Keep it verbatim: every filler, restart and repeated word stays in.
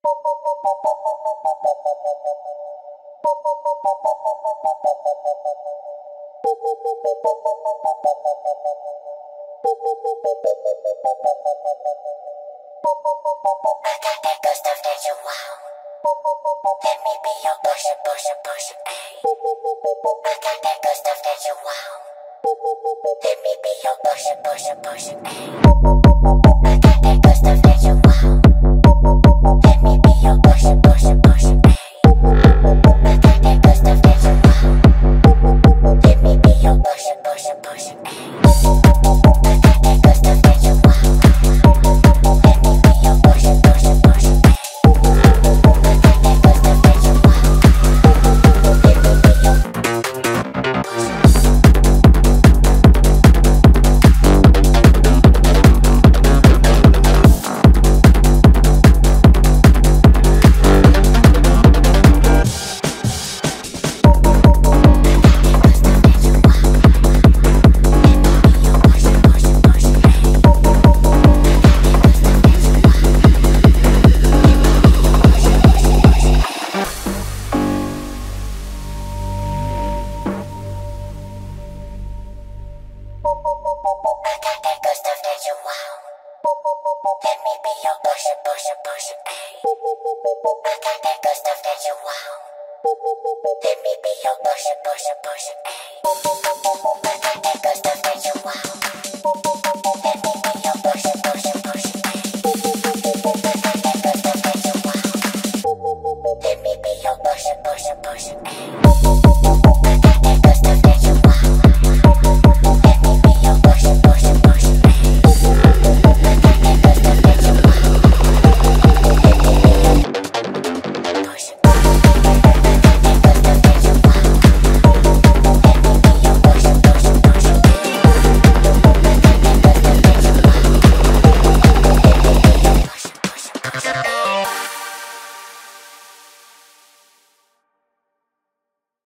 I got that good stuff that you want. Let me be your pusher, pusher, pusher, ayy. I got that good stuff that you want. Let me be your pusher, pusher, pusher, ayy. I got that good stuff that you want. Let me be your pusher, pusher, pusher, ayy. I got that good stuff that you want. Let me be your pusher, pusher, pusher, ayy. I got that good stuff that you want. Let me be your pusher, pusher, pusher, ayy. I got that good stuff that you want. Let me be your I got that good stuff that you want. Let me be your pusher, pusher, pusher, ayy. I got that good stuff that you want. Let me be your pusher, pusher, pusher, ayy. I got that good stuff that you want.